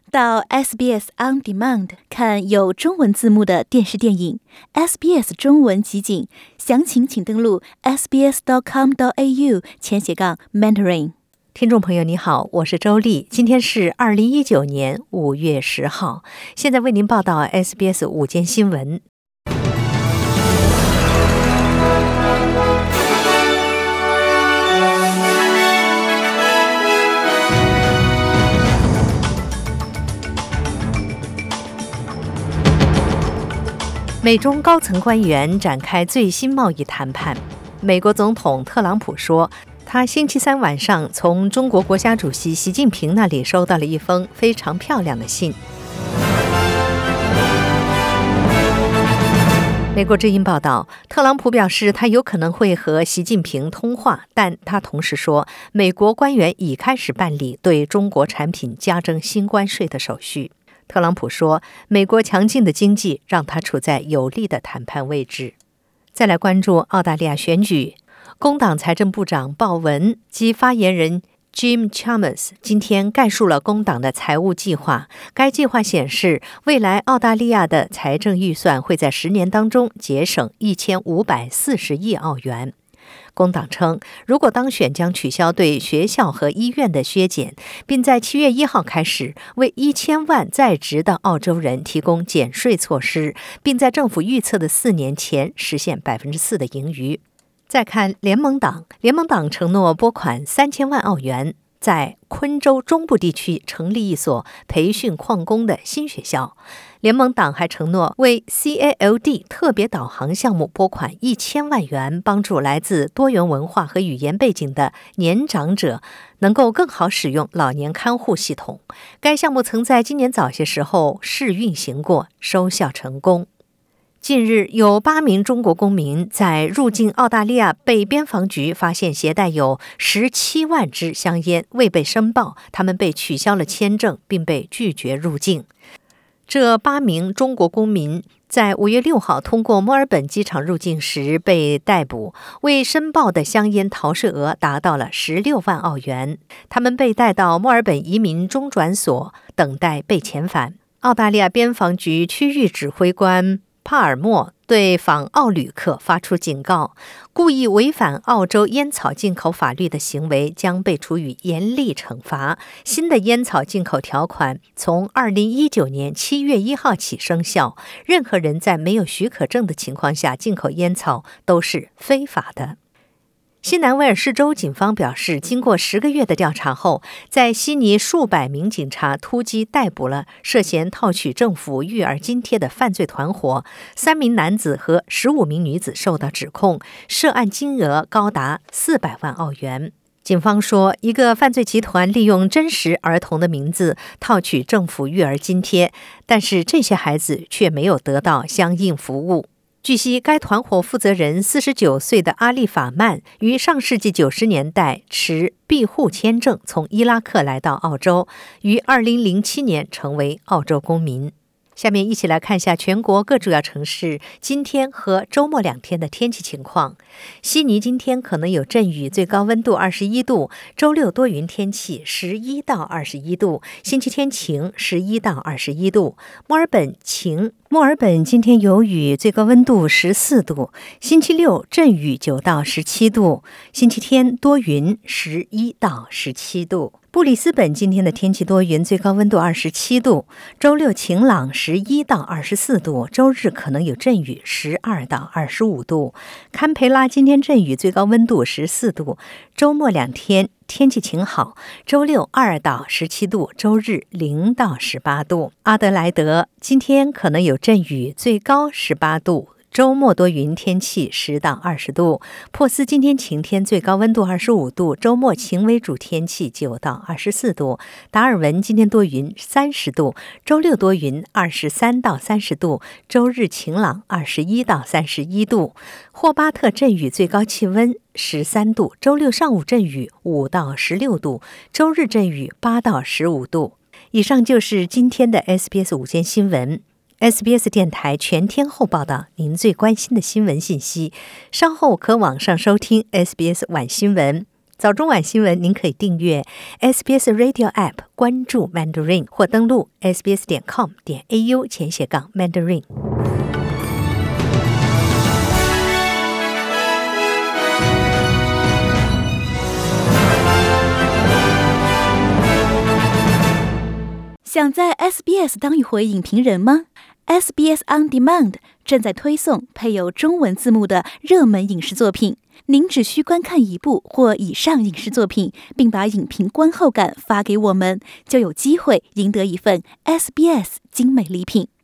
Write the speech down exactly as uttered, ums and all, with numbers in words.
到 S B S On Demand 看有中文字幕的电视电影 S B S 中文集锦，详情请登录 s b s dot com dot a u 前斜杠 mentoring。 听众朋友你好，我是周丽，今天是二零一九年五月十号，现在为您报道 S B S 午间新闻。美中高层官员展开最新贸易谈判。美国总统特朗普说，他星期三晚上从中国国家主席习近平那里收到了一封非常漂亮的信。美国之音报道，特朗普表示他有可能会和习近平通话，但他同时说，美国官员已开始办理对中国产品加征新关税的手续。特朗普说，美国强劲的经济让他处在有利的谈判位置。再来关注澳大利亚选举，工党财政部长鲍文及发言人 Jim Chalmers 今天概述了工党的财务计划。该计划显示，未来澳大利亚的财政预算会在十年当中节省一千五百四十亿澳元。工党称，如果当选，将取消对学校和医院的削减，并在七月一号开始为一千万在职的澳洲人提供减税措施，并在政府预测的四年前实现百分之四的盈余。再看联盟党，联盟党承诺拨款三千万澳元，在昆州中部地区成立一所培训矿工的新学校。联盟党还承诺为 C A L D 特别导航项目拨款一千万元，帮助来自多元文化和语言背景的年长者能够更好使用老年看护系统。该项目曾在今年早些时候试运行过，收效成功。近日，有八名中国公民在入境澳大利亚被边防局发现携带有十七万支香烟，未被申报，他们被取消了签证，并被拒绝入境。这八名中国公民在五月六号通过墨尔本机场入境时被逮捕，未申报的香烟逃税额达到了十六万澳元。他们被带到墨尔本移民中转所等待被遣返。澳大利亚边防局区域指挥官帕尔默对访澳旅客发出警告，故意违反澳洲烟草进口法律的行为将被处以严厉惩罚。新的烟草进口条款从二零一九年七月一号起生效，任何人在没有许可证的情况下进口烟草都是非法的。新南威尔士州警方表示，经过十个月的调查后，在悉尼数百名警察突击逮捕了涉嫌套取政府育儿津贴的犯罪团伙，三名男子和十五名女子受到指控，涉案金额高达四百万澳元。警方说，一个犯罪集团利用真实儿童的名字套取政府育儿津贴，但是这些孩子却没有得到相应服务。据悉，该团伙负责人四十九岁的阿利法曼于上世纪九十年代持庇护签证从伊拉克来到澳洲，于二零零七年成为澳洲公民。下面一起来看一下全国各主要城市今天和周末两天的天气情况。悉尼今天可能有阵雨，最高温度二十一度；周六多云天气，十一到二十一度；星期天晴，十一到二十一度。墨尔本晴，墨尔本今天有雨，最高温度十四度；星期六阵雨，九到十七度；星期天多云，十一到十七度。布里斯本今天的天气多云，最高温度二十七度；周六晴朗，十一到二十四度；周日可能有阵雨，十二到二十五度。堪培拉今天阵雨，最高温度十四度；周末两天天气晴好，周六二到十七度，周日零到十八度。阿德莱德今天可能有阵雨，最高十八度。周末多云天气，十到二十度。珀斯今天晴天，最高温度二十五度，周末晴为主天气，九到二十四度。达尔文今天多云，三十度，周六多云，二十三到三十度，周日晴朗，二十一到三十一度。霍巴特阵雨，最高气温十三度，周六上午阵雨，五到十六度，周日阵雨，八到十五度。以上就是今天的 S B S 午间新闻。S B S 电台全天候报道您最关心的新闻信息，稍后可网上收听 S B S 晚新闻。 早中晚新闻您可以订阅 S B S Radio App， 关注 Mandarin 或登录 s b s 点 com 点 a u 前斜杠 Mandarin。 想在 S B S 当一回影评人吗？ S B S On Demand 正在推送配有中文字幕的热门影视作品，您只需观看一部或以上影视作品，并把影评观后感发给我们，就有机会赢得一份 S B S 精美礼品。